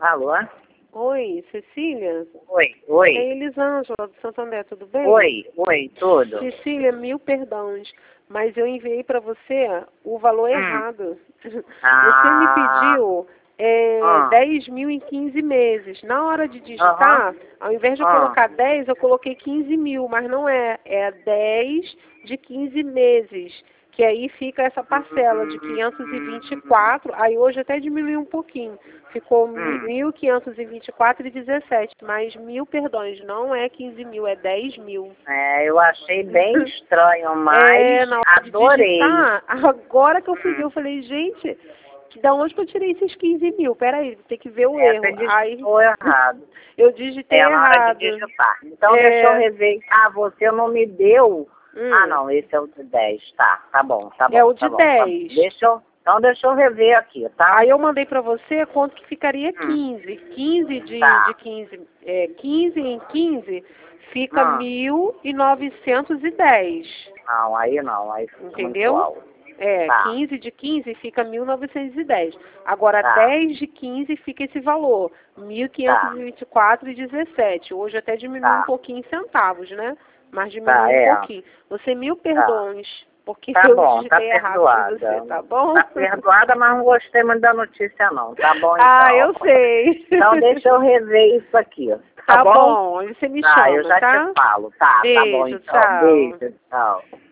Alô? Oi, Cecília? Oi, É oi. Elisângela, do Santo André, tudo bem? Oi, tudo? Cecília, mil perdões, mas eu enviei para você o valor errado. Você me pediu Ah. 10 mil em 15 meses. Na hora de Aham. digitar, ao invés de eu colocar 10, eu coloquei 15 mil, mas não é. É 10 de 15 meses. Que aí fica essa parcela de 524, aí hoje até diminuiu um pouquinho. Ficou 1.524,17, mas mil perdões, não é 15 mil, é 10 mil. É, eu achei bem estranho, mas Na hora adorei. de digitar, agora que eu fui ver, eu falei, gente, da onde que eu tirei esses 15 mil? Peraí, tem que ver o erro. Você digitou errado. Eu digitei Na hora errado. de digitar. Então deixa eu rever. Ah, você não me deu. Ah, não, esse é o de 10. Tá bom, tá bom. É o de tá bom, 10. Então deixa eu rever aqui, tá? Aí eu mandei pra você quanto que ficaria 15. 15 de 15. 15 em 15 fica 1.910. Não, aí fica muito Entendeu? alto. 15 de 15 fica 1.910. Agora, 10 de 15 fica esse valor, 1.524,17. Hoje até diminui um pouquinho em centavos, né? Mas diminui um pouquinho. Você mil perdões, porque eu digitei errado pra você, tá bom? Tá perdoada, mas não gostei muito da notícia não, tá bom então. Ah, eu sei. Então deixa eu rever isso aqui, tá bom? Aí você me chama, eu já te falo, tá bom Beijo, então. tchau. Beijo, tchau.